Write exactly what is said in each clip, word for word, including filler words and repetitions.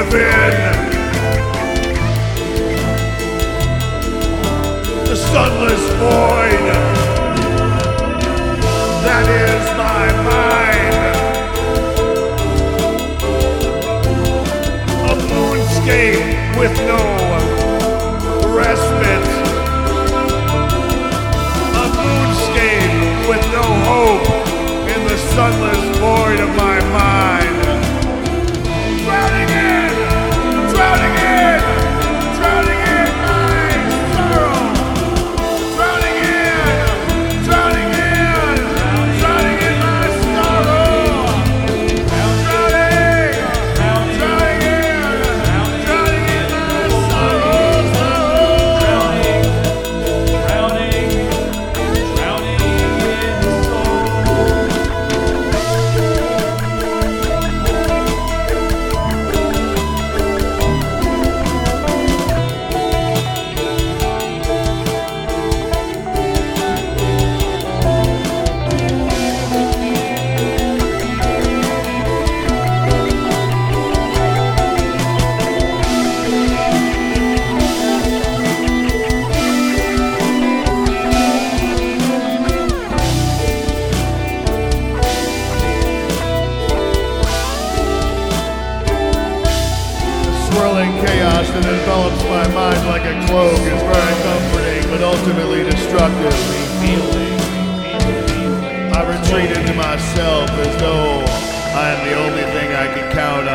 within. The sunless void, that is my mind. A moonscape with no respite. A moonscape with no hope in the sunless void of my mind. Drowning in, drowning in, drowning in my sorrow. Drowning in, drowning in, drowning in my sorrow. Drowning, drowning in, drowning in my sorrow, sorrow. Drowning, drowning in sorrow. Swirling chaos that envelops my mind like a cloak is very comforting, but ultimately destructive. I retreat into myself as though I am the only thing I can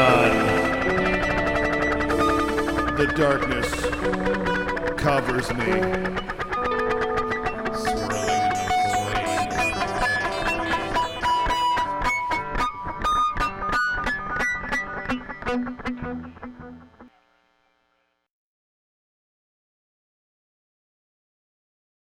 count on. The darkness covers me. Swirling in the void.